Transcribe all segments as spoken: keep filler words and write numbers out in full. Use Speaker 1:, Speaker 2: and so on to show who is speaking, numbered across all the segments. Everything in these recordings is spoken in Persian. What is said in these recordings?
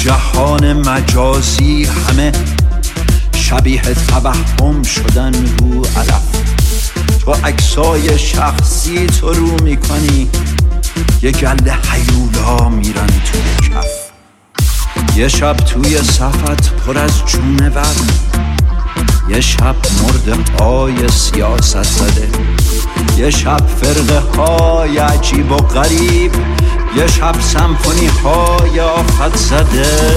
Speaker 1: جهان مجازی همه شبیه توهم شدن رو علف. تو عکسای شخصی تو رو میکنی، یه گله هیولا میرن توی کف. یه شب توی صفت پر از جونه ور، یه شب مرده های سیاست زده، یه شب فرقه های عجیب و غریب، یه شب سمفونی های آفت زده.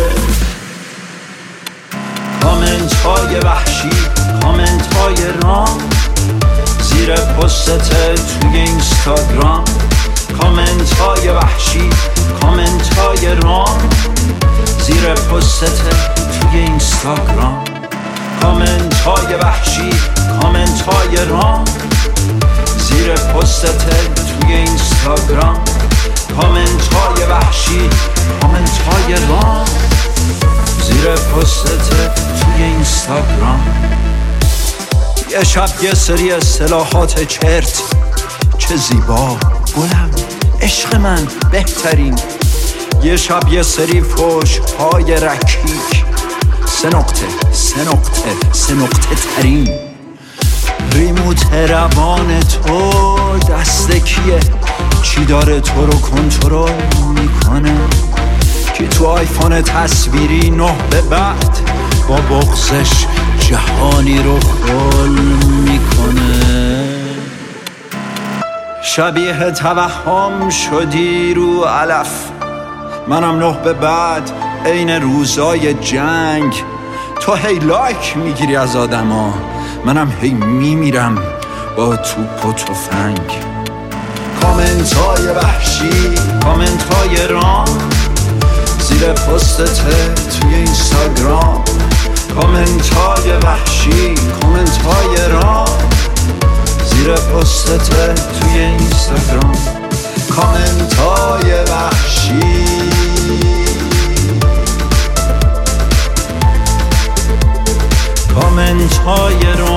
Speaker 1: کامنت های وحشی، کامنت های رام زیر پستت توی اینستاگرام. کامنت های وحشی، کامنت های رام زیر پستت توی اینستاگرام. کامنت های وحشی، کامنت های رام زیر پستت توی اینستاگرام. کامنت های وحشی، کامنت های رام زیر پستت توی اینستاگرام. یه شب یه سری اصطلاحات چرت، چه زیبا، بلند، عشق من، بهترین. یه شب یه سری فوش های رکیک، سه نقطه سه نقطه سه نقطه ترین. ریموت روان تو دست کیه؟ چی داره تو رو کنترل میکنه؟ کی تو آیفون تصویری نه به بعد با بغضش جهانی رو خل میکنه؟ شبیه توهم شدی رو علف، منم نه به بعد عین روزای جنگ. تو هی لایک میگیری از آدما، منم هی میمیرم با توپ و تفنگ. کامنت های وحشی، کامنت های رام زیر پستت توی اینستاگرام. کامنت های وحشی، کامنت های رام زیر پستت توی اینستاگرام. کامنت های وحشی، کامنت های رام